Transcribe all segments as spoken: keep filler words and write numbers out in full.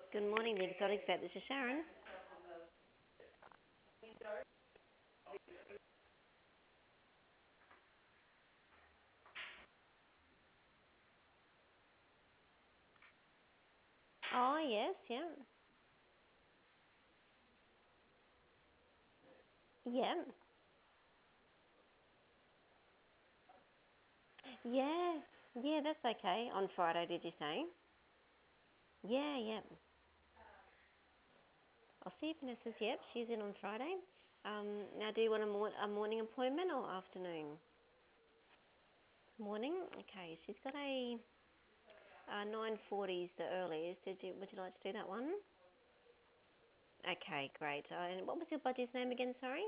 Good morning, the Exotic Vet. This is Sharon. Oh, yes, yeah. Yeah. Yeah. Yeah, that's okay. On Friday, did you say? Yeah, yeah. I'll see if Vanessa's, yep, she's in on Friday. Um, now, do you want a, mor- a morning appointment or afternoon? Morning? Okay, she's got a uh, nine forty is the earliest. Did you, would you like to do that one? Okay, great. Uh, and what was your buddy's name again, sorry?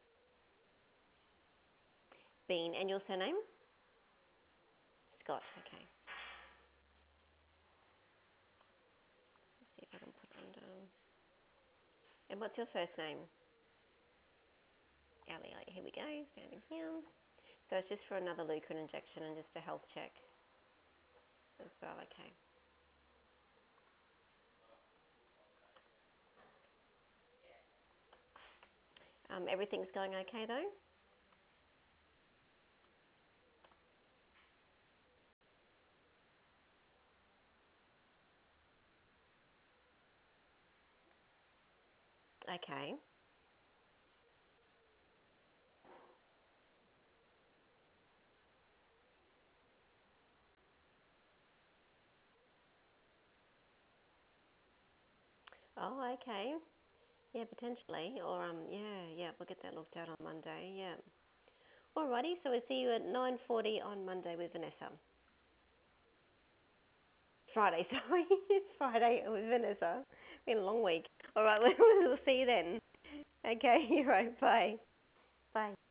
Bean. And your surname? Scott, okay. Let's see if I can put it under. And what's your first name? Ali, here we go, standing here. So it's just for another Leukerin injection and just a health check as well, okay. Um, everything's going okay though? Okay. Oh, okay. Yeah, potentially. Or um, yeah, yeah, we'll get that looked at on Monday. Yeah. Alrighty. So we'll see you at nine forty on Monday with Vanessa. Friday, sorry, it's Friday with Vanessa. Been a long week. All right, we'll see you then. Okay. Right. Bye. Bye.